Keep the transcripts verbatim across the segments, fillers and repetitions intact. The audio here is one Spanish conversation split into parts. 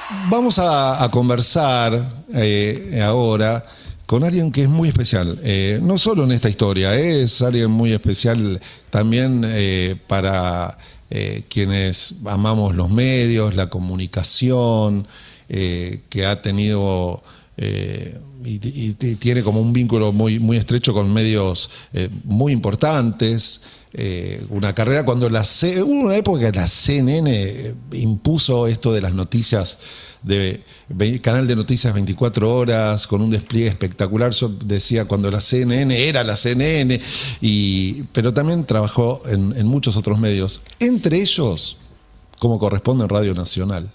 Vamos a, a conversar eh, ahora con alguien que es muy especial, eh, no solo en esta historia, eh, es alguien muy especial también eh, para eh, quienes amamos los medios, la comunicación, eh, que ha tenido eh, y, y, y tiene como un vínculo muy, muy estrecho con medios eh, muy importantes. Eh, una carrera cuando la C, hubo una época que la C N N impuso esto de las noticias, de canal de noticias veinticuatro horas con un despliegue espectacular. Yo decía cuando la C N N era la C N N, y, pero también trabajó en, en muchos otros medios, entre ellos como corresponde en Radio Nacional.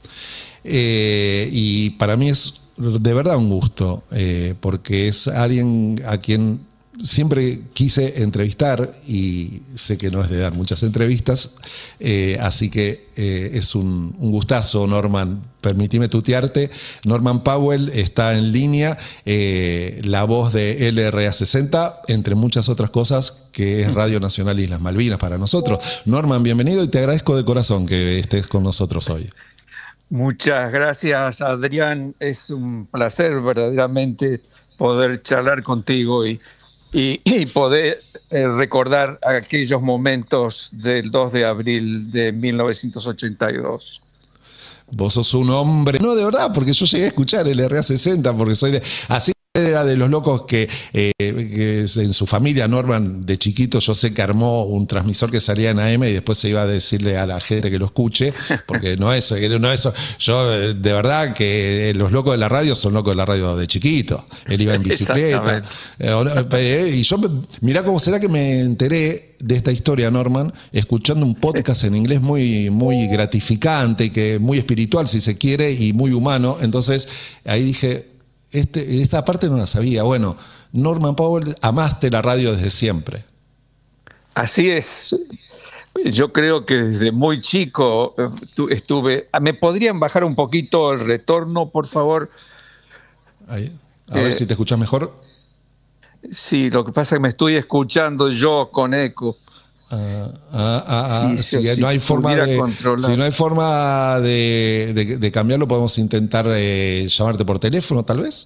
Eh, y para mí es de verdad un gusto, eh, porque es alguien a quien siempre quise entrevistar y sé que no es de dar muchas entrevistas, eh, así que eh, es un, un gustazo, Norman. Permitime tutearte. Norman Powell está en línea, eh, la voz de L R A sesenta, entre muchas otras cosas, que es Radio Nacional Islas Malvinas para nosotros. Norman, bienvenido y te agradezco de corazón que estés con nosotros hoy. Muchas gracias, Adrián. Es un placer verdaderamente poder charlar contigo y Y, y poder eh, recordar aquellos momentos del dos de abril de mil novecientos ochenta y dos. Vos sos un hombre. No, de verdad, porque yo llegué a escuchar el R A sesenta, porque soy de... Así era de los locos que, eh, que en su familia, Norman, de chiquito, yo sé que armó un transmisor que salía en A M y después se iba a decirle a la gente que lo escuche, porque no es no eso. Yo, de verdad, que los locos de la radio son locos de la radio de chiquito. Él iba en bicicleta. Y yo, mirá cómo será que me enteré de esta historia, Norman, escuchando un podcast sí. en inglés muy, muy gratificante, que muy espiritual, si se quiere, y muy humano. Entonces, ahí dije... Este, esta parte no la sabía. Bueno, Norman Powell, amaste la radio desde siempre. Así es. Yo creo que desde muy chico estuve... ¿Me podrían bajar un poquito el retorno, por favor? Ahí. A eh, ver si te escuchas mejor. Sí, lo que pasa es que me estoy escuchando yo con eco. Ah, ah, ah, sí, si, sí, no hay forma de, si no hay forma de, de, de cambiarlo, podemos intentar eh, llamarte por teléfono, tal vez.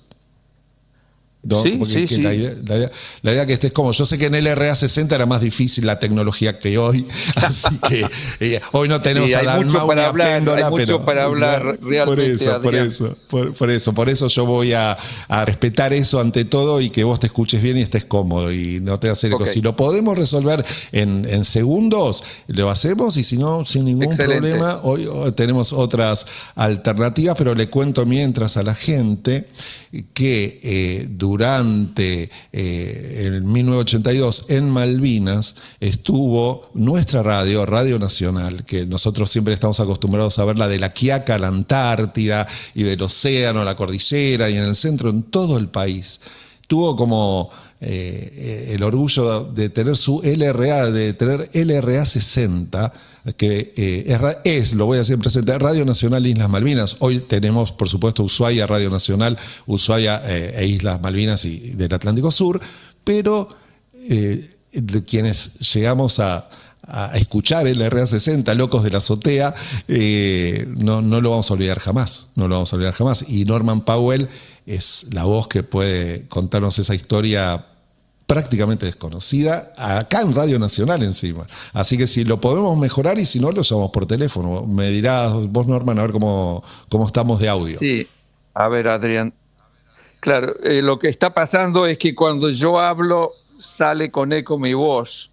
No, sí, sí, sí. La idea, la, idea, la idea que estés como. Yo sé que en el R A sesenta era más difícil la tecnología que hoy, así que eh, hoy no tenemos sí, a hay mucho para hablar, Péndola, hay mucho pero, para hablar realmente. Por eso, Adrián. por eso, por, por eso, por eso yo voy a, a respetar eso ante todo y que vos te escuches bien y estés cómodo y no te hacer eco. Okay. Si lo podemos resolver en, en segundos, lo hacemos, y si no, sin ningún Excelente. problema. Hoy, hoy tenemos otras alternativas, pero le cuento mientras a la gente que eh, durante eh, en mil novecientos ochenta y dos en Malvinas estuvo nuestra radio, Radio Nacional, que nosotros siempre estamos acostumbrados a verla de la Quiaca a la Antártida y del océano a la cordillera y en el centro, en todo el país. Tuvo como eh, el orgullo de tener su L R A, de tener L R A sesenta, que eh, es, es, lo voy a decir presente, Radio Nacional Islas Malvinas. Hoy tenemos, por supuesto, Ushuaia, Radio Nacional, Ushuaia eh, e Islas Malvinas y del Atlántico Sur, pero eh, de quienes llegamos a, a escuchar el R A sesenta, Locos de la Azotea, eh, no, no lo vamos a olvidar jamás, no lo vamos a olvidar jamás. Y Norman Powell es la voz que puede contarnos esa historia prácticamente desconocida, acá en Radio Nacional encima. Así que si lo podemos mejorar, y si no, lo llamamos por teléfono. Me dirás vos, Norman, a ver cómo, cómo estamos de audio. Sí, a ver, Adrián. Claro, eh, lo que está pasando es que cuando yo hablo, sale con eco mi voz.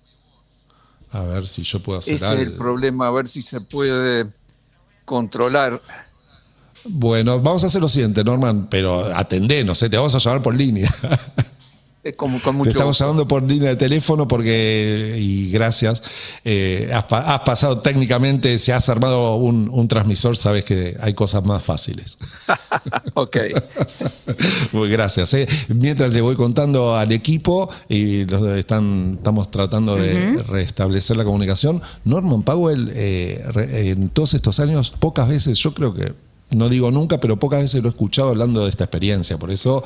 A ver si yo puedo hacer Ese algo. Ese es el problema, a ver si se puede controlar. Bueno, vamos a hacer lo siguiente, Norman, pero atendenos, ¿eh? Te vamos a llamar por línea. Con, con mucho Te estamos gusto. llamando por línea de teléfono porque, y gracias, eh, has, has pasado técnicamente, si has armado un, un transmisor, sabes que hay cosas más fáciles. Ok. Muy gracias. Eh. Mientras le voy contando al equipo, y los están, estamos tratando de uh-huh. restablecer la comunicación, Norman Powell, eh, re, en todos estos años, pocas veces, yo creo que, no digo nunca, pero pocas veces lo he escuchado hablando de esta experiencia, por eso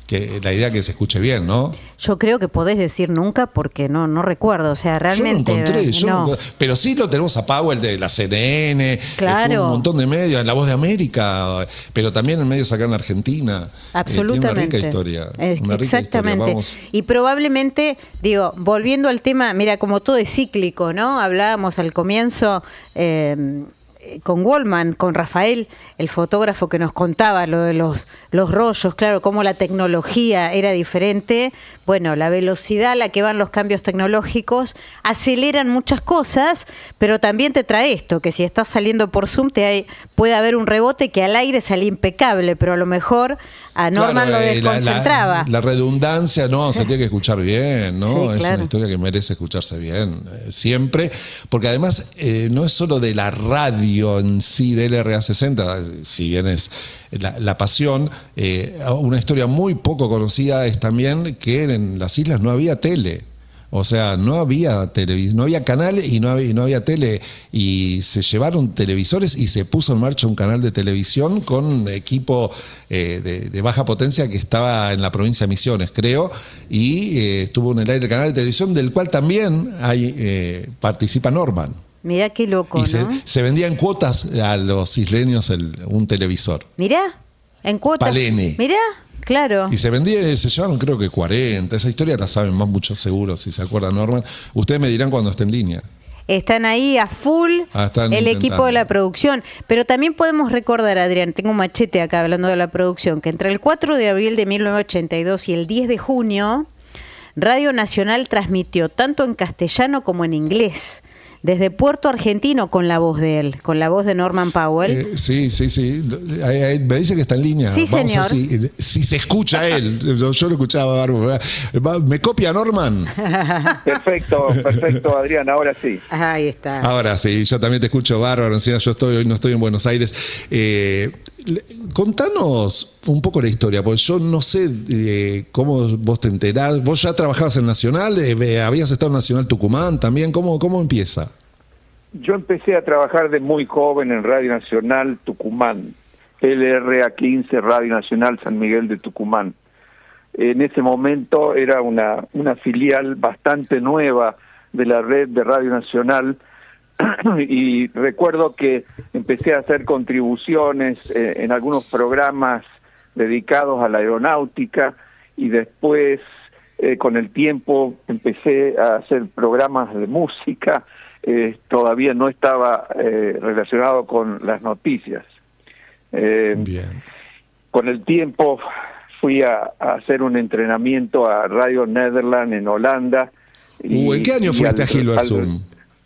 que la idea que se escuche bien, ¿no? Yo creo que podés decir nunca porque no no recuerdo, o sea, realmente... Yo lo encontré, yo no. no, pero sí lo tenemos a Powell de la C N N, claro. un montón de medios, en La Voz de América, pero también en medios acá en Argentina. Absolutamente. Eh, tiene una rica historia. Es, una rica exactamente. Historia. Vamos. Y probablemente, digo, volviendo al tema, mira, como todo es cíclico, ¿no? Hablábamos al comienzo... Eh, con Wallman, con Rafael, el fotógrafo que nos contaba lo de los, los rollos, claro, cómo la tecnología era diferente. Bueno, la velocidad a la que van los cambios tecnológicos aceleran muchas cosas, pero también te trae esto, que si estás saliendo por Zoom te hay, puede haber un rebote que al aire sale impecable, pero a lo mejor a Norman claro, lo desconcentraba. La, la, la redundancia, no, se tiene que escuchar bien, ¿no? Sí, es claro. una historia que merece escucharse bien, eh, siempre, porque además eh, no es solo de la radio en sí, de L R A sesenta, si bien es la, la pasión, eh, una historia muy poco conocida es también que en las islas no había tele. O sea, no había televisión, no había canales y no había, no había tele. Y se llevaron televisores y se puso en marcha un canal de televisión con equipo eh, de, de baja potencia que estaba en la provincia de Misiones, creo. Y eh, estuvo en el aire el canal de televisión del cual también hay, eh, participa Norman. Mirá qué loco, y ¿no? se, se vendía en cuotas a los isleños el, un televisor. Mirá, en cuotas. Palene. Mirá. Claro. Y se vendía, se llevaron creo que cuarenta. Esa historia la saben más muchos seguro, si se acuerdan, Norman. Ustedes me dirán cuando esté en línea. Están ahí a full ah, están el intentando. Equipo de la producción. Pero también podemos recordar, Adrián, tengo un machete acá hablando de la producción, que entre el cuatro de abril de mil novecientos ochenta y dos y el diez de junio, Radio Nacional transmitió tanto en castellano como en inglés. Desde Puerto Argentino con la voz de él, con la voz de Norman Powell. Eh, sí, sí, sí. Ahí, ahí, me dice que está en línea. Sí, Vamos señor. A ver si, si se escucha él. Yo, yo lo escuchaba, Barbo. ¿Me copia Norman? Perfecto, perfecto, Adrián. Ahora sí. Ahí está. Ahora sí, yo también te escucho, bárbaro. Encima yo estoy, hoy no estoy en Buenos Aires. Eh, contanos un poco la historia, porque yo no sé eh, cómo vos te enterás. Vos ya trabajabas en Nacional, eh, habías estado en Nacional Tucumán también. ¿Cómo, cómo empieza? Yo empecé a trabajar de muy joven en Radio Nacional Tucumán, L R A quince, Radio Nacional San Miguel de Tucumán. En ese momento era una, una filial bastante nueva de la red de Radio Nacional y recuerdo que empecé a hacer contribuciones eh, en algunos programas dedicados a la aeronáutica y después eh, con el tiempo empecé a hacer programas de música. Eh, todavía no estaba eh, relacionado con las noticias. Eh, Bien. Con el tiempo fui a, a hacer un entrenamiento a Radio Nederland en Holanda. Y, uh, ¿En qué año fuiste al, a Hilversum?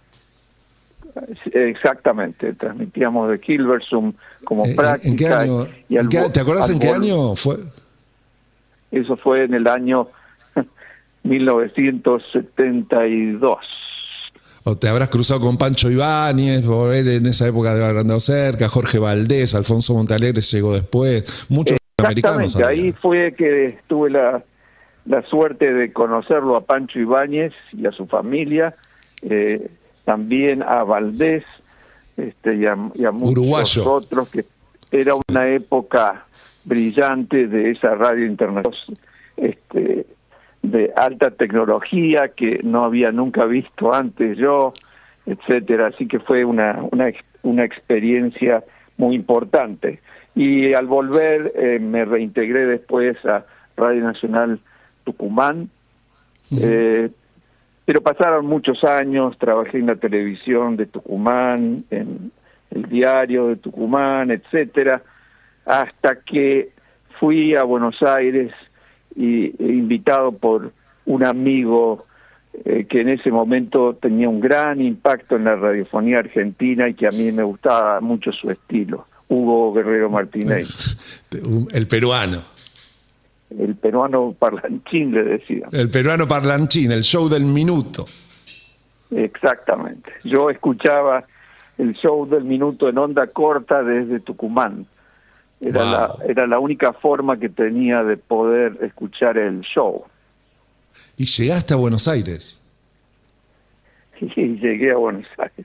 Exactamente, transmitíamos de Hilversum como eh, práctica. ¿En qué año? Y al, ¿En qué, ¿Te acordás en qué año fue? Eso fue en el año mil novecientos setenta y dos. O te habrás cruzado con Pancho Ibáñez, por él en esa época de haber andado cerca, Jorge Valdés, Alfonso Montalegre llegó después, muchos americanos. Ahí fue que tuve la, la suerte de conocerlo a Pancho Ibáñez y a su familia, eh, también a Valdés este, y, a, y a muchos Uruguayo. Otros, que era una época brillante de esa radio internacional. Este, de alta tecnología que no había nunca visto antes yo, etcétera, así que fue una una, una experiencia muy importante. Y al volver eh, me reintegré después a Radio Nacional Tucumán, uh-huh. eh, pero pasaron muchos años, trabajé en la televisión de Tucumán, en el diario de Tucumán, etcétera, hasta que fui a Buenos Aires y invitado por un amigo eh, que en ese momento tenía un gran impacto en la radiofonía argentina y que a mí me gustaba mucho su estilo, Hugo Guerrero Martínez. El peruano. El peruano parlanchín, le decía. El peruano parlanchín, el show del minuto. Exactamente. Yo escuchaba el show del minuto en onda corta desde Tucumán. Era, wow. la, era la única forma que tenía de poder escuchar el show. ¿Y llegaste a Buenos Aires? Y llegué a Buenos Aires.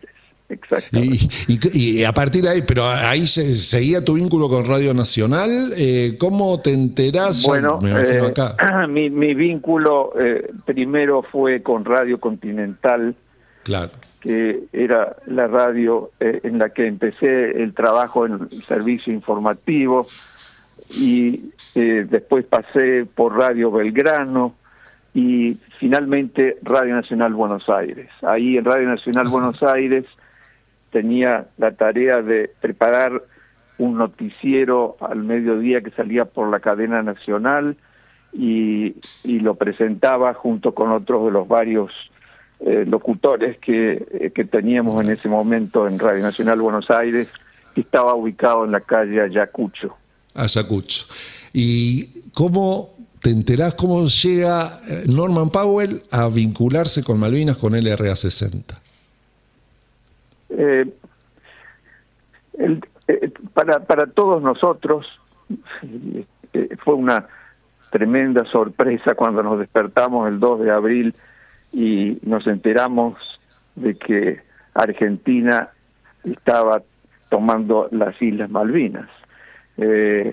exactamente. Y, y, y a partir de ahí, pero ahí seguía tu vínculo con Radio Nacional. Eh, ¿Cómo te enterás? Bueno, ya, me imagino eh, acá. Mi, mi vínculo eh, primero fue con Radio Continental, claro, que era la radio eh, en la que empecé el trabajo en el servicio informativo, y eh, después pasé por Radio Belgrano y finalmente Radio Nacional Buenos Aires. Ahí en Radio Nacional Buenos Aires tenía la tarea de preparar un noticiero al mediodía que salía por la cadena nacional y, y lo presentaba junto con otros de los varios eh, locutores que, eh, que teníamos en ese momento en Radio Nacional Buenos Aires, que estaba ubicado en la calle Ayacucho. Ayacucho. ¿Y cómo te enterás, cómo llega Norman Powell a vincularse con Malvinas, con L R A sesenta? Eh, el, eh, para, para todos nosotros eh, fue una tremenda sorpresa cuando nos despertamos el dos de abril y nos enteramos de que Argentina estaba tomando las Islas Malvinas. Eh,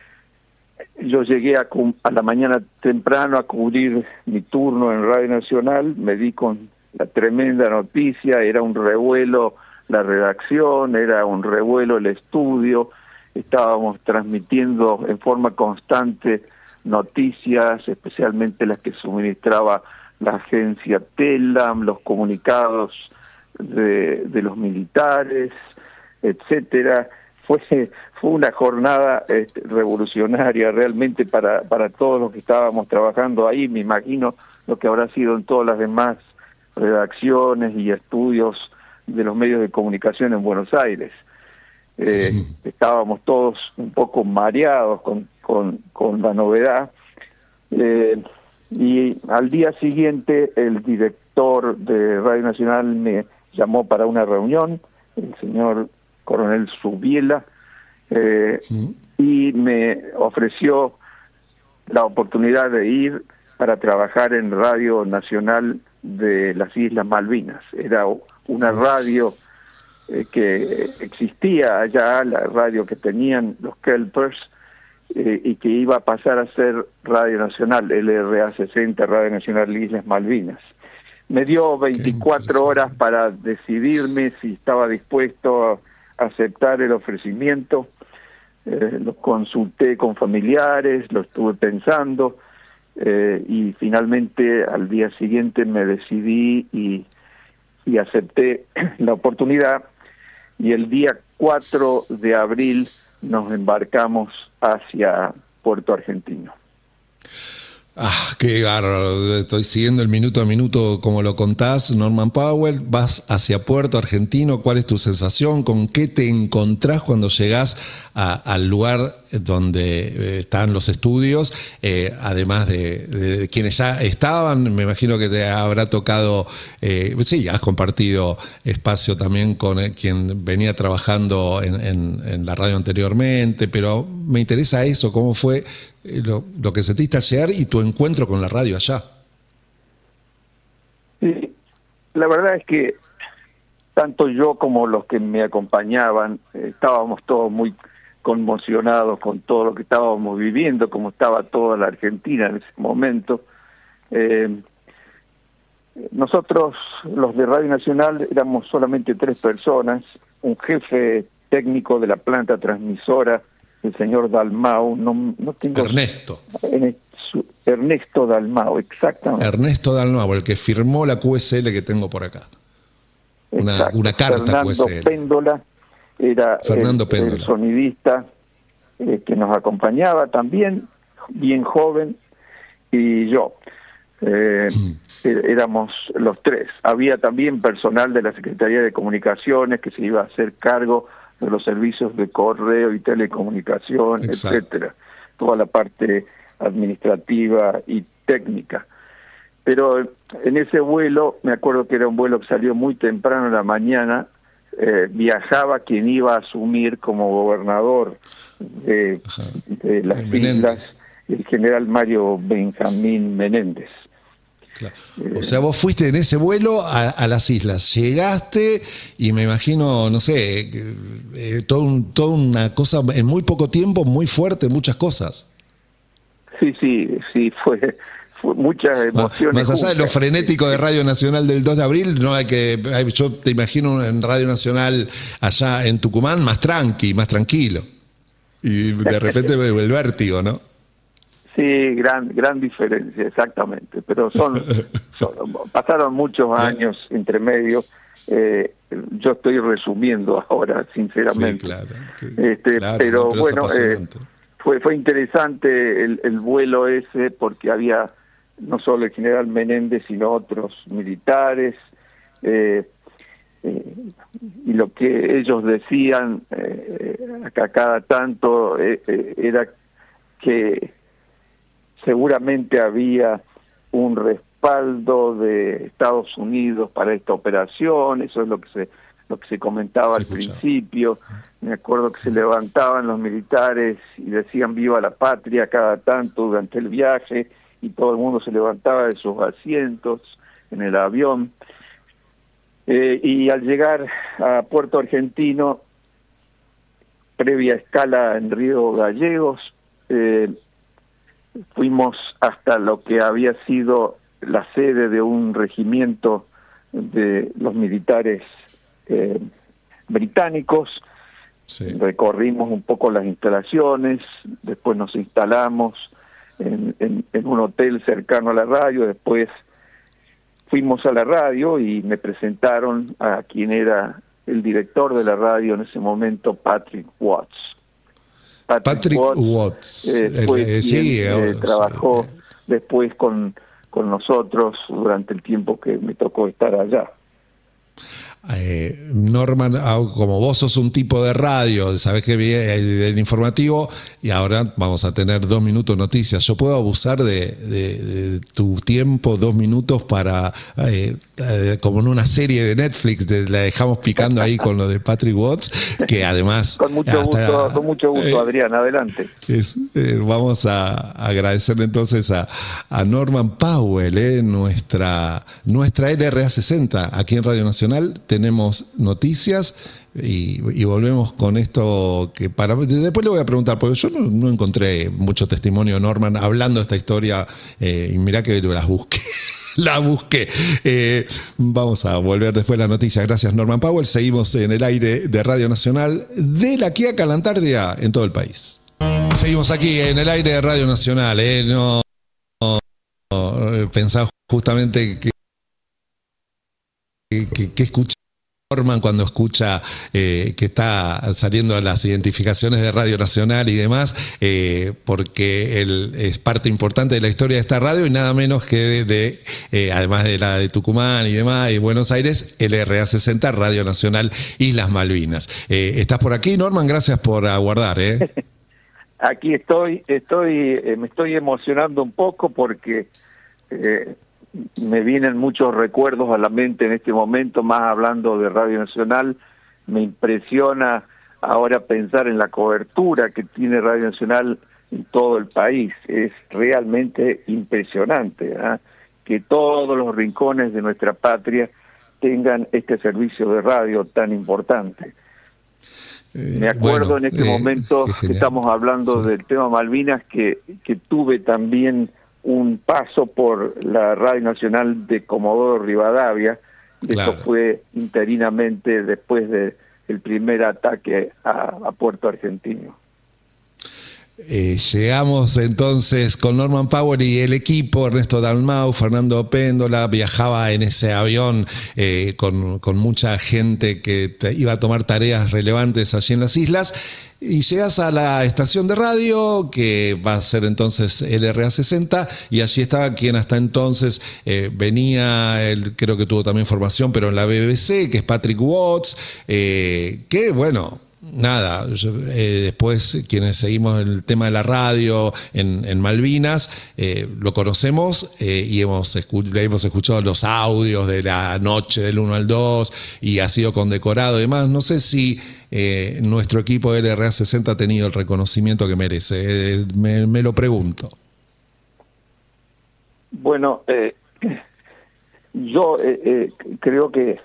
yo llegué a, a la mañana temprano a cubrir mi turno en Radio Nacional, me di con la tremenda noticia, era un revuelo la redacción, era un revuelo el estudio, estábamos transmitiendo en forma constante noticias, especialmente las que suministraba la agencia TELAM, los comunicados de, de los militares, etcétera. Fue, fue una jornada este, revolucionaria realmente para, para todos los que estábamos trabajando ahí. Me imagino lo que habrá sido en todas las demás redacciones y estudios de los medios de comunicación en Buenos Aires. Eh, sí. Estábamos todos un poco mareados con, con, con la novedad. Eh, y al día siguiente el director de Radio Nacional me llamó para una reunión, el señor Coronel Subiela, eh, sí. y me ofreció la oportunidad de ir para trabajar en Radio Nacional de las Islas Malvinas. Era una radio eh, que existía allá, la radio que tenían los Kelpers, eh, y que iba a pasar a ser Radio Nacional, L R A sesenta, Radio Nacional Islas Malvinas. Me dio veinticuatro horas para decidirme si estaba dispuesto a aceptar el ofrecimiento. Eh, lo consulté con familiares, lo estuve pensando, eh, y finalmente al día siguiente me decidí y, y acepté la oportunidad, y el día cuatro de abril nos embarcamos hacia Puerto Argentino. Ah, qué bárbaro, estoy siguiendo el minuto a minuto como lo contás, Norman Powell. Vas hacia Puerto Argentino, ¿cuál es tu sensación? ¿Con qué te encontrás cuando llegás a, al lugar donde eh, están los estudios? Eh, además de, de, de quienes ya estaban, me imagino que te habrá tocado, eh, sí, has compartido espacio también con eh, quien venía trabajando en, en, en la radio anteriormente, pero me interesa eso, cómo fue Lo, lo que sentiste al llegar y tu encuentro con la radio allá. Sí, la verdad es que tanto yo como los que me acompañaban eh, estábamos todos muy conmocionados con todo lo que estábamos viviendo, como estaba toda la Argentina en ese momento. Eh, nosotros, los de Radio Nacional, éramos solamente tres personas, un jefe técnico de la planta transmisora, el señor Dalmau, no, no tengo... Ernesto. Ernesto Dalmau, exactamente. Ernesto Dalmau, el que firmó la Q S L que tengo por acá. Una, una carta Fernando Q S L. Péndola era Fernando el, Péndola. el sonidista eh, que nos acompañaba también, bien joven, y yo. Eh, mm. Éramos los tres. Había también personal de la Secretaría de Comunicaciones que se iba a hacer cargo de los servicios de correo y telecomunicación, exacto, etcétera, toda la parte administrativa y técnica. Pero en ese vuelo, me acuerdo que era un vuelo que salió muy temprano en la mañana, eh, viajaba quien iba a asumir como gobernador de, de las Islas, el general Mario Benjamín Menéndez. Claro. O sea, vos fuiste en ese vuelo a, a las islas, llegaste y me imagino, no sé, eh, todo un, toda una cosa en muy poco tiempo, muy fuerte, muchas cosas. Sí, sí, sí, fue, fue muchas emociones. Más allá juntas. de lo frenético de Radio Nacional del dos de abril, no hay que, yo te imagino en Radio Nacional allá en Tucumán más tranqui, más tranquilo. Y de repente el vértigo, ¿no? Sí, gran gran diferencia, exactamente. Pero son, son pasaron muchos años entre medio. Eh, yo estoy resumiendo ahora, sinceramente. Sí, claro, este, claro, pero, no, pero bueno, eh, fue fue interesante el, el vuelo ese porque había no solo el general Menéndez sino otros militares. Eh, eh, y lo que ellos decían eh, a cada tanto eh, eh, era que seguramente había un respaldo de Estados Unidos para esta operación. Eso es lo que se lo que se comentaba al principio. Me acuerdo que se levantaban los militares y decían viva la patria cada tanto durante el viaje, y todo el mundo se levantaba de sus asientos en el avión. Eh, y al llegar a Puerto Argentino, previa escala en Río Gallegos, eh, fuimos hasta lo que había sido la sede de un regimiento de los militares eh, británicos. Sí. Recorrimos un poco las instalaciones, después nos instalamos en, en, en un hotel cercano a la radio, después fuimos a la radio y me presentaron a quien era el director de la radio en ese momento, Patrick Watts. Patrick, Patrick Watts, Watts. Eh, fue eh, quien, sí, eh, trabajó sí. después con, con nosotros durante el tiempo que me tocó estar allá. Eh, Norman, como vos sos un tipo de radio, sabés que viene del informativo, y ahora vamos a tener dos minutos noticias. ¿Yo puedo abusar de, de, de tu tiempo, dos minutos, para, eh, eh, como en una serie de Netflix, de, la dejamos picando ahí con lo de Patrick Watts, que además... Con mucho hasta, gusto, con mucho gusto, eh, Adrián, adelante. Es, eh, vamos a agradecerle entonces a, a Norman Powell, eh, nuestra, nuestra L R A sesenta, aquí en Radio Nacional. Tenemos noticias y, y volvemos con esto que para después le voy a preguntar, porque yo no, no encontré mucho testimonio de Norman hablando de esta historia, eh, y mirá que las busqué. La busqué. Eh, vamos a volver después de la noticia. Gracias, Norman Powell. Seguimos en el aire de Radio Nacional, de La Quiaca a la Antártida, en todo el país. Seguimos aquí en el aire de Radio Nacional. Eh. No, no, no pensaba justamente que que, que escucha Norman cuando escucha eh, que está saliendo las identificaciones de Radio Nacional y demás, eh, porque él es parte importante de la historia de esta radio, y nada menos que de, de eh, además de la de Tucumán y demás, y Buenos Aires, L R A sesenta, Radio Nacional Islas Malvinas. Eh, ¿Estás por aquí, Norman? Gracias por aguardar. ¿eh? Aquí estoy, estoy eh, me estoy emocionando un poco porque... Eh, me vienen muchos recuerdos a la mente en este momento, más hablando de Radio Nacional. Me impresiona ahora pensar en la cobertura que tiene Radio Nacional en todo el país. Es realmente impresionante, ¿eh? que todos los rincones de nuestra patria tengan este servicio de radio tan importante. Eh, Me acuerdo bueno, en este eh, momento que estamos hablando sí. del tema Malvinas, que, que tuve también un paso por la Radio Nacional de Comodoro Rivadavia. Claro. Eso fue interinamente después de el primer ataque a, a Puerto Argentino. Eh, llegamos entonces con Norman Powell y el equipo, Ernesto Dalmau, Fernando Péndola, viajaba en ese avión eh, con, con mucha gente que te, iba a tomar tareas relevantes allí en las islas. Y llegas a la estación de radio, que va a ser entonces L R A sesenta, y allí estaba quien hasta entonces eh, venía, él creo que tuvo también formación, pero en la B B C, que es Patrick Watts, eh, que bueno... Nada, yo, eh, después quienes seguimos el tema de la radio en, en Malvinas, eh, lo conocemos eh, y hemos, escu hemos escuchado los audios de la noche del uno al dos y ha sido condecorado y demás. No sé si eh, nuestro equipo de L R A sesenta ha tenido el reconocimiento que merece, eh, me, me lo pregunto. Bueno, eh, yo eh, eh, creo que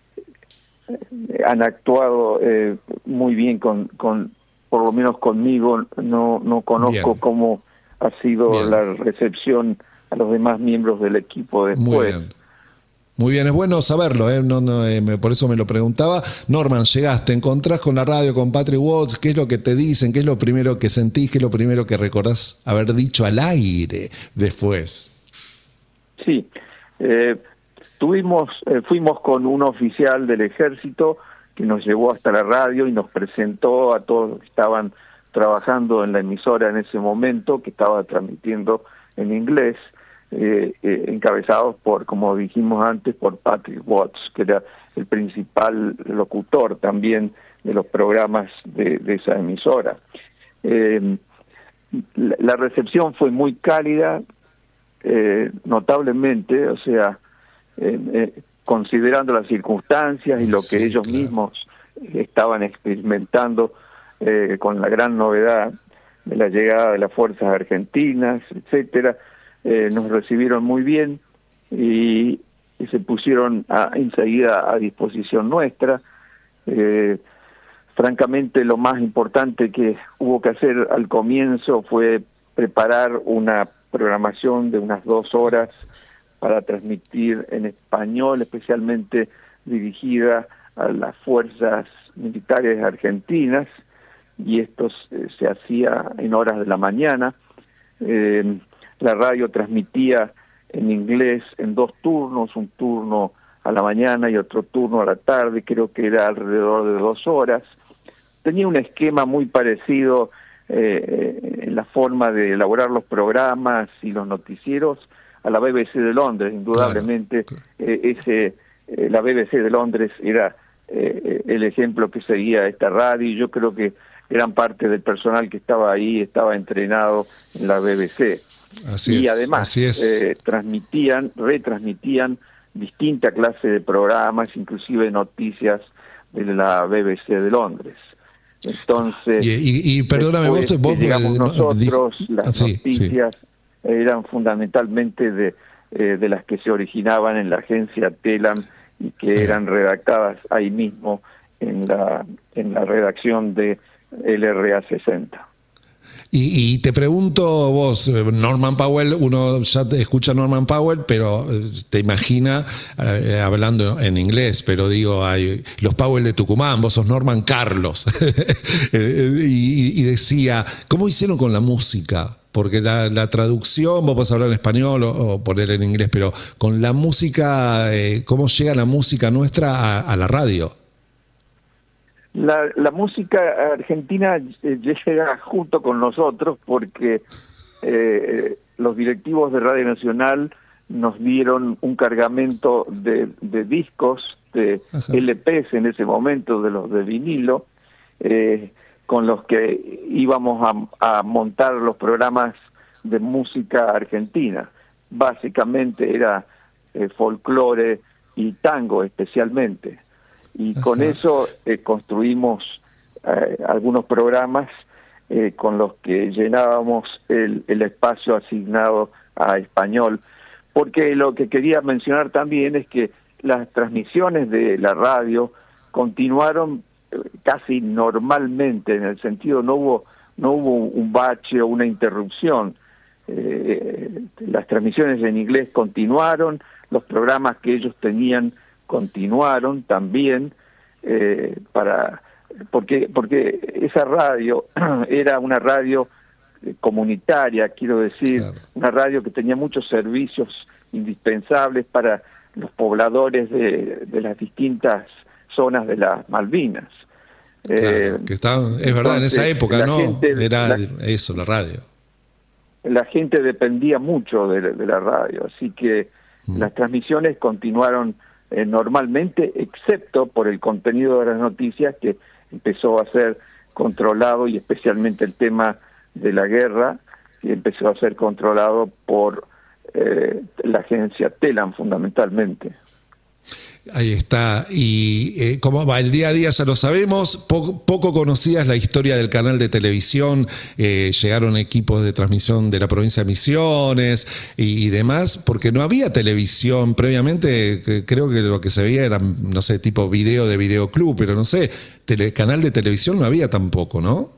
han actuado eh, muy bien con, con, por lo menos conmigo. No, no conozco bien. cómo ha sido bien. la recepción a los demás miembros del equipo después. Muy bien. Muy bien, es bueno saberlo, ¿eh? No, no, eh, por eso me lo preguntaba. Norman, llegaste, te encontrás con la radio, con Patrick Watts, ¿qué es lo que te dicen? ¿Qué es lo primero que sentís? ¿Qué es lo primero que recordás haber dicho al aire después? Sí, eh, tuvimos, eh, fuimos con un oficial del ejército que nos llevó hasta la radio y nos presentó a todos los que estaban trabajando en la emisora en ese momento, que estaba transmitiendo en inglés. Eh, eh, encabezados por, como dijimos antes, por Patrick Watts, que era el principal locutor también de los programas de, de esa emisora. Eh, la, la recepción fue muy cálida, eh, notablemente, o sea, eh, eh, considerando las circunstancias y lo que sí, ellos claro. mismos estaban experimentando eh, con la gran novedad de la llegada de las fuerzas argentinas, etcétera. Eh, nos recibieron muy bien y, y se pusieron a, enseguida a disposición nuestra. Eh, francamente, lo más importante que hubo que hacer al comienzo fue preparar una programación de unas dos horas para transmitir en español, especialmente dirigida a las fuerzas militares argentinas, y esto eh, se hacía en horas de la mañana. Eh, La radio transmitía en inglés en dos turnos, un turno a la mañana y otro turno a la tarde, creo que era alrededor de dos horas. Tenía un esquema muy parecido eh, en la forma de elaborar los programas y los noticieros a la B B C de Londres, indudablemente. Claro, claro. Eh, ese eh, la B B C de Londres era eh, el ejemplo que seguía esta radio, y yo creo que gran parte del personal que estaba ahí estaba entrenado en la B B C. Así y es, además así es. Eh, transmitían, retransmitían distinta clase de programas, inclusive noticias de la B B C de Londres. Entonces, y, y, y perdóname, vos, vos llegamos eh, nosotros, di, las sí, noticias sí. eran fundamentalmente de, eh, de las que se originaban en la agencia Telam y que ah. eran redactadas ahí mismo en la, en la redacción de L R A sesenta. Y, y te pregunto vos, Norman Powell, uno ya te escucha Norman Powell, pero te imagina eh, hablando en inglés, pero digo, hay los Powell de Tucumán, vos sos Norman Carlos. y, y decía, ¿cómo hicieron con la música? Porque la, la traducción, vos podés hablar en español o, o poner en inglés, pero con la música, eh, ¿cómo llega la música nuestra a, a la radio? La, la música argentina llega junto con nosotros porque eh, los directivos de Radio Nacional nos dieron un cargamento de, de discos, de Ajá. L Pes en ese momento, de los de vinilo, eh, con los que íbamos a, a montar los programas de música argentina. Básicamente era eh, folclore y tango especialmente. Y Ajá. con eso eh, construimos eh, algunos programas eh, con los que llenábamos el, el espacio asignado a español, porque lo que quería mencionar también es que las transmisiones de la radio continuaron eh, casi normalmente, en el sentido no hubo no hubo un bache o una interrupción. Eh, las transmisiones en inglés continuaron, los programas que ellos tenían continuaron también, eh, para porque porque esa radio era una radio comunitaria, quiero decir, claro. una radio que tenía muchos servicios indispensables para los pobladores de, de las distintas zonas de las Malvinas. Claro, eh, que estaban, es verdad, entonces, en esa época, ¿no? Gente, era la, eso, la radio. La gente dependía mucho de, de la radio, así que mm. las transmisiones continuaron Eh, normalmente, excepto por el contenido de las noticias, que empezó a ser controlado, y especialmente el tema de la guerra, que empezó a ser controlado por eh, la agencia Telam fundamentalmente. Ahí está. Y eh, como va el día a día ya lo sabemos, poco, poco conocías la historia del canal de televisión, eh, llegaron equipos de transmisión de la provincia de Misiones y, y demás, porque no había televisión previamente, que creo que lo que se veía era, no sé, tipo video de videoclub, pero no sé, tele, canal de televisión no había tampoco, ¿no?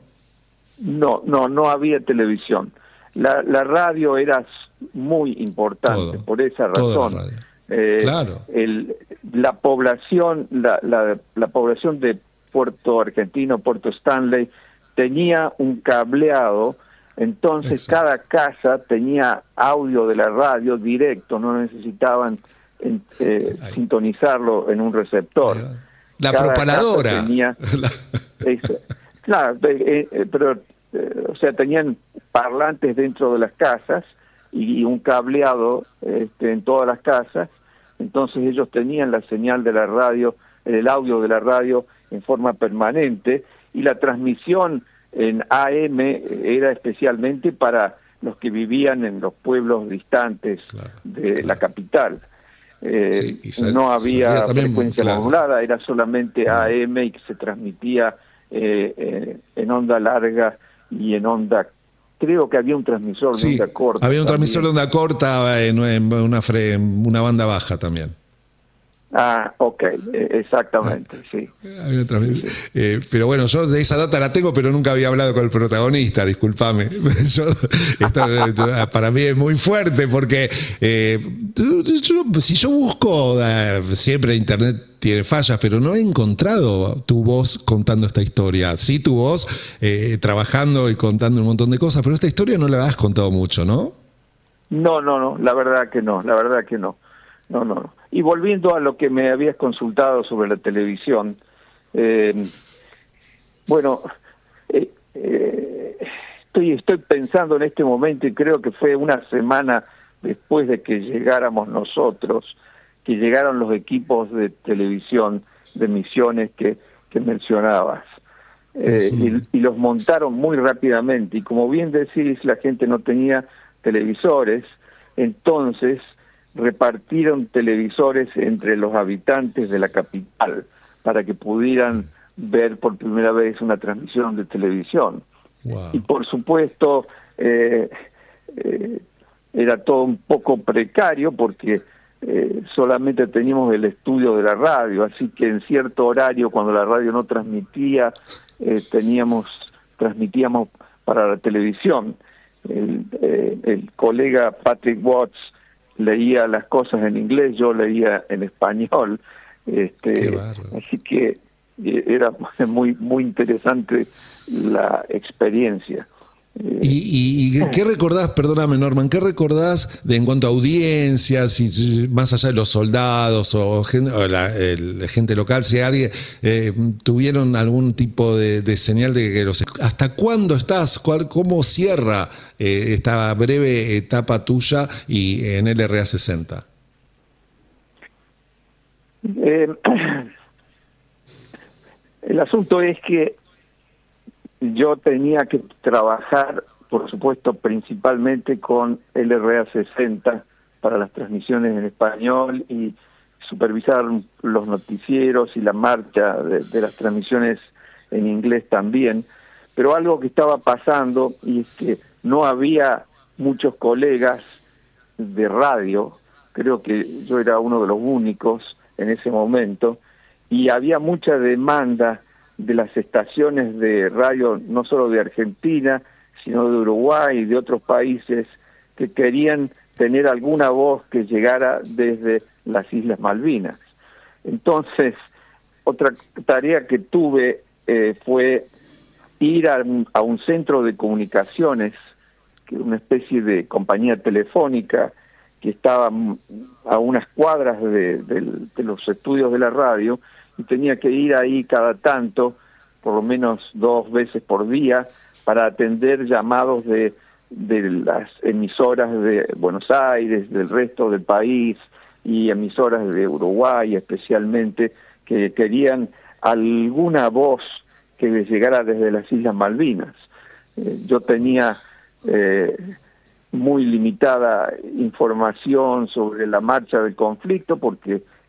No, no, no había televisión. La, la radio era muy importante, todo, por esa razón. Eh, claro. el, la población, la, la, la población de Puerto Argentino, Puerto Stanley, tenía un cableado, entonces Exacto. cada casa tenía audio de la radio directo, no necesitaban en, eh, sintonizarlo en un receptor. La cada propaladora. Tenía, es, claro, eh, eh, pero, eh, o sea, tenían parlantes dentro de las casas y un cableado este, en todas las casas, entonces ellos tenían la señal de la radio, el audio de la radio en forma permanente, y la transmisión en A M era especialmente para los que vivían en los pueblos distantes claro, de claro. la capital. Eh, sí, sal, no había frecuencia claro. modulada, era solamente A M y que se transmitía eh, eh, en onda larga y en onda. Creo que había un transmisor sí, de onda corta. Había un también. transmisor de onda corta en, en una, fre, una banda baja también. Ah, ok, exactamente, ah, sí. Había sí. Eh, pero bueno, yo de esa data la tengo, pero nunca había hablado con el protagonista, discúlpame. Yo, esto para mí es muy fuerte porque eh, yo, si yo busco, eh, siempre internet tiene fallas, pero no he encontrado tu voz contando esta historia. Sí, tu voz eh, trabajando y contando un montón de cosas, pero esta historia no la has contado mucho, ¿no? No, no, no, la verdad que no, la verdad que no. No, no, no. Y volviendo a lo que me habías consultado sobre la televisión, eh, bueno, eh, eh, estoy, estoy pensando en este momento y creo que fue una semana después de que llegáramos nosotros, que llegaron los equipos de televisión de Misiones que, que mencionabas. Eh, uh-huh. y, y los montaron muy rápidamente. Y como bien decís, la gente no tenía televisores, entonces repartieron televisores entre los habitantes de la capital para que pudieran ver por primera vez una transmisión de televisión. Wow. Y por supuesto eh, eh, era todo un poco precario porque eh, solamente teníamos el estudio de la radio, así que en cierto horario cuando la radio no transmitía eh, teníamos transmitíamos para la televisión. El, eh, el colega Patrick Watts leía las cosas en inglés, yo leía en español, este, así que era muy muy interesante la experiencia. ¿Y, y, y qué recordás, perdóname Norman, qué recordás de en cuanto a audiencias, y más allá de los soldados o, gente, o la el, gente local, si alguien eh, tuvieron algún tipo de, de señal de que los... ¿Hasta cuándo estás? ¿Cuál, ¿Cómo cierra eh, esta breve etapa tuya y en L R A sesenta? Eh, el asunto es que yo tenía que trabajar, por supuesto, principalmente con L R A sesenta para las transmisiones en español y supervisar los noticieros y la marcha de, de las transmisiones en inglés también. Pero algo que estaba pasando y es que no había muchos colegas de radio, creo que yo era uno de los únicos en ese momento, y había mucha demanda de las estaciones de radio, no solo de Argentina, sino de Uruguay y de otros países, que querían tener alguna voz que llegara desde las Islas Malvinas. Entonces, otra tarea que tuve eh, fue ir a, a un centro de comunicaciones, que una especie de compañía telefónica que estaba a unas cuadras de, de, de los estudios de la radio, y tenía que ir ahí cada tanto, por lo menos dos veces por día, para atender llamados de, de las emisoras de Buenos Aires, del resto del país, y emisoras de Uruguay especialmente, que querían alguna voz que les llegara desde las Islas Malvinas. Eh, yo tenía eh, muy limitada información sobre la marcha del conflicto, porque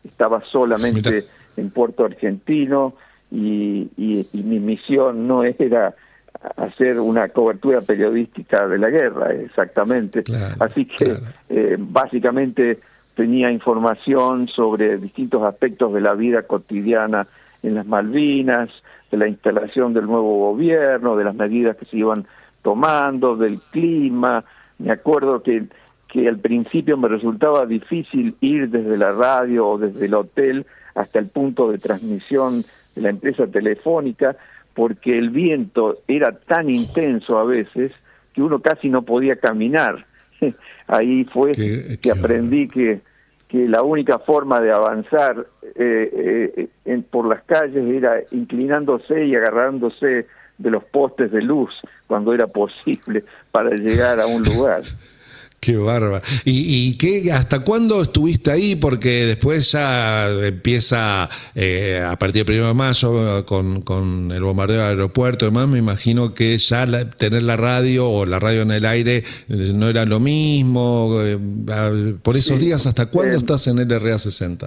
estaba solamente Mira. en Puerto Argentino y, y, y mi misión no era hacer una cobertura periodística de la guerra, exactamente. Claro, Así que claro. eh, básicamente tenía información sobre distintos aspectos de la vida cotidiana en las Malvinas, de la instalación del nuevo gobierno, de las medidas que se iban tomando, del clima. Me acuerdo que, que al principio me resultaba difícil ir desde la radio o desde el hotel hasta el punto de transmisión de la empresa telefónica, porque el viento era tan intenso a veces que uno casi no podía caminar. Ahí fue qué, que qué aprendí que, que la única forma de avanzar eh, eh, en, por las calles era inclinándose y agarrándose de los postes de luz cuando era posible para llegar a un lugar. Qué bárbaro. ¿Y, y qué, hasta cuándo estuviste ahí? Porque después ya empieza, eh, a partir del primero de mayo, con, con el bombardeo del aeropuerto y demás, me imagino que ya la, tener la radio o la radio en el aire eh, no era lo mismo. Eh, por esos sí, días, ¿hasta cuándo eh, estás en L R A sesenta?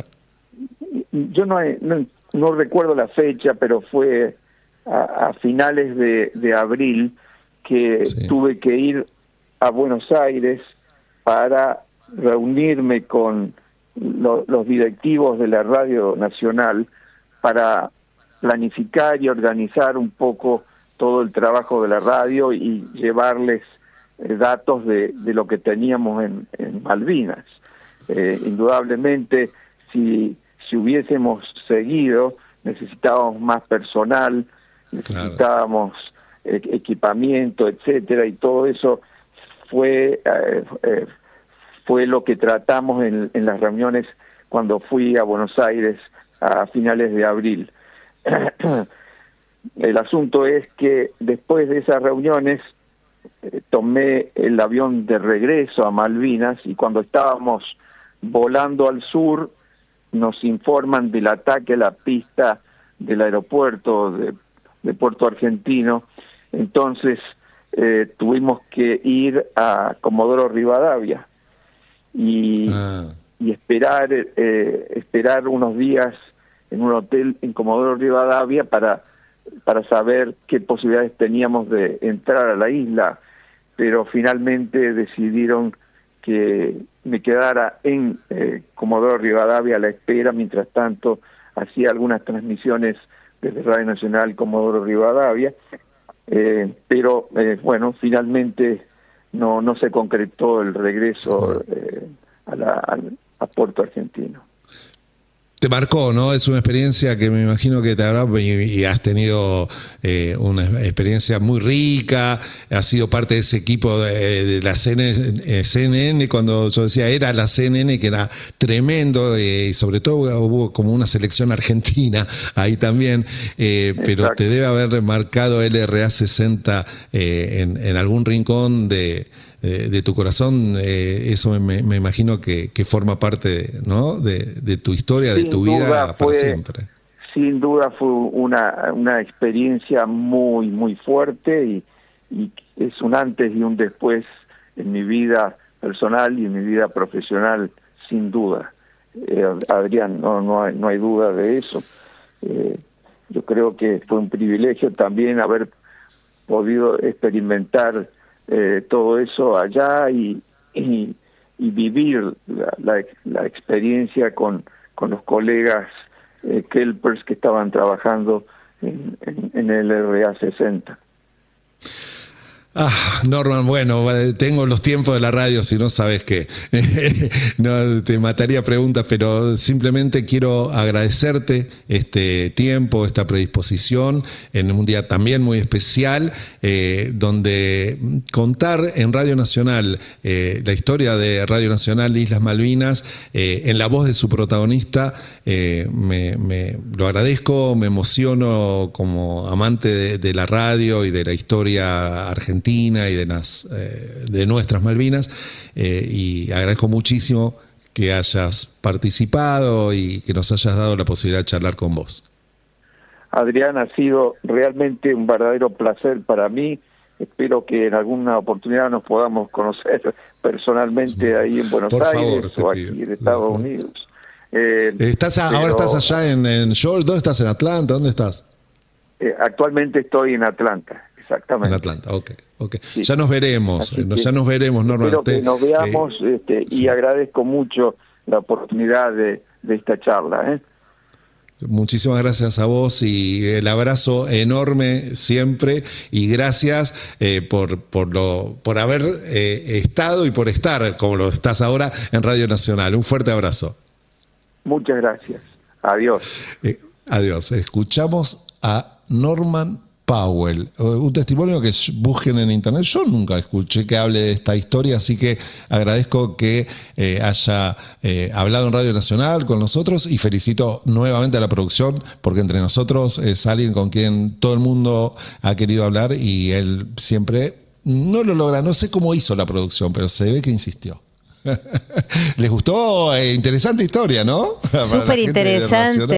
Yo no, no, no recuerdo la fecha, pero fue a, a finales de, de abril que sí. tuve que ir a Buenos Aires para reunirme con lo, los directivos de la Radio Nacional para planificar y organizar un poco todo el trabajo de la radio y llevarles eh, datos de, de lo que teníamos en, en Malvinas. Eh, indudablemente, si, si hubiésemos seguido, necesitábamos más personal, necesitábamos claro. eh, equipamiento, etcétera, y todo eso fue eh, eh, fue lo que tratamos en, en las reuniones cuando fui a Buenos Aires a finales de abril. El asunto es que después de esas reuniones eh, tomé el avión de regreso a Malvinas y cuando estábamos volando al sur nos informan del ataque a la pista del aeropuerto de, de Puerto Argentino. Entonces Eh, tuvimos que ir a Comodoro Rivadavia y, ah. y esperar eh, esperar unos días en un hotel en Comodoro Rivadavia para para saber qué posibilidades teníamos de entrar a la isla, pero finalmente decidieron que me quedara en eh, Comodoro Rivadavia a la espera. Mientras tanto hacía algunas transmisiones desde Radio Nacional Comodoro Rivadavia. Eh, pero eh, bueno, finalmente no no se concretó el regreso eh, a, la, a, a Puerto Argentino. Te marcó, ¿no? Es una experiencia que me imagino que te habrá y, y has tenido eh, una experiencia muy rica, has sido parte de ese equipo de, de la C N N, eh, C N N, cuando yo decía era la C N N, que era tremendo, eh, y sobre todo hubo como una selección argentina ahí también, eh, pero te debe haber marcado L R A sesenta eh, en, en algún rincón de... De, de tu corazón, eh, eso me, me imagino que, que forma parte, ¿no? de, de tu historia, sin de tu vida fue, para siempre. Sin duda fue una, una experiencia muy, muy fuerte y, y es un antes y un después en mi vida personal y en mi vida profesional, sin duda. Eh, Adrián, no, no, hay, no hay duda de eso. Eh, yo creo que fue un privilegio también haber podido experimentar Eh, todo eso allá y, y, y vivir la, la, la experiencia con, con los colegas eh, Kelpers que estaban trabajando en, en, en el L R A sesenta. Ah, Norman, bueno, tengo los tiempos de la radio, si no sabes qué. No te mataría preguntas, pero simplemente quiero agradecerte este tiempo, esta predisposición en un día también muy especial, eh, donde contar en Radio Nacional eh, la historia de Radio Nacional Islas Malvinas eh, en la voz de su protagonista, eh, me, me lo agradezco, me emociono como amante de, de la radio y de la historia argentina y de las eh, de nuestras Malvinas, eh, y agradezco muchísimo que hayas participado y que nos hayas dado la posibilidad de charlar con vos. Adrián, ha sido realmente un verdadero placer para mí. Espero que en alguna oportunidad nos podamos conocer personalmente ahí en Buenos Por Aires favor, o aquí en Estados Unidos. Eh, ¿Estás a, pero, ahora estás allá en, en Georgia? ¿Dónde estás? ¿En Atlanta? ¿Dónde estás? Eh, actualmente estoy en Atlanta, exactamente. En Atlanta, ok. okay. Sí. Ya nos veremos, Así ya nos veremos, Norman. Espero que nos veamos eh, este, y sí. agradezco mucho la oportunidad de, de esta charla. ¿eh? Muchísimas gracias a vos y el abrazo enorme siempre y gracias eh, por, por, lo, por haber eh, estado y por estar como lo estás ahora en Radio Nacional. Un fuerte abrazo. Muchas gracias. Adiós. Eh, adiós. Escuchamos a Norman Powell, un testimonio que busquen en internet. Yo nunca escuché que hable de esta historia, así que agradezco que eh, haya eh, hablado en Radio Nacional con nosotros y felicito nuevamente a la producción porque entre nosotros es alguien con quien todo el mundo ha querido hablar y él siempre no lo logra. No sé cómo hizo la producción, pero se ve que insistió. ¿Les gustó? Eh, interesante historia, ¿no? Súper interesante.